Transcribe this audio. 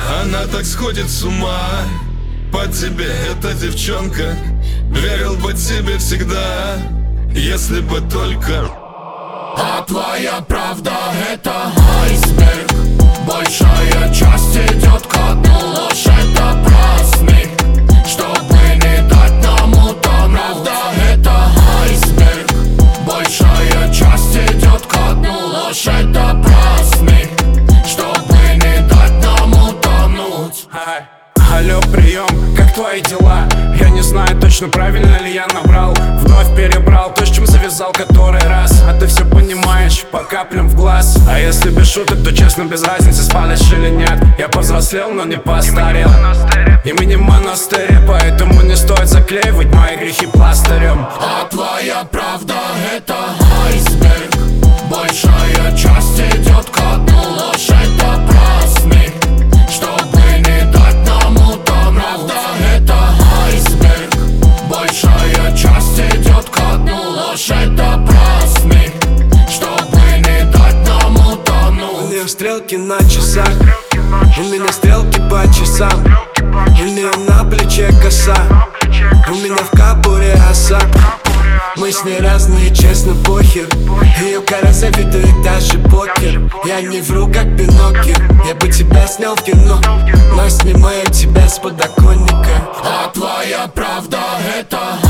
Она так сходит с ума по тебе, эта девчонка. Верил бы тебе всегда, если бы только. А твоя правда это айсберг. Большая часть идет ко дну, ложь это праздник, чтобы не дать нам утонуть. Правда это айсберг. Большая часть идет ко дну, ложь это праздник, чтобы не дать нам утонуть. Алло, прием, как твои дела? Я не знаю точно, правильно ли я набрал. Вновь перебрал то, с чем завязал который раз. А ты все понимаешь, по каплям в глаз. А если без шуток, то честно без разницы, спалишь или нет. Я повзрослел, но не постарел. И мы не в монастыре, поэтому не стоит заклеивать мои грехи пластырем. А твоя правда это айсберг. Большая часть идет ко дну, ложь это праздник, чтобы не дать нам утонуть. Правда это айсберг. Большая часть идет ко дну, ложь это праздник, чтобы не дать нам утонуть. У нее стрелки на часах, у меня стрелки по часам. У нее на плече коса, у меня в капуре оса. Мы с ней разные, честно, похер. Ее кора завидует даже покер. Я не вру, как Пиноккио. Я бы тебя снял в кино, но снимаю тебя с подоконника. А твоя правда это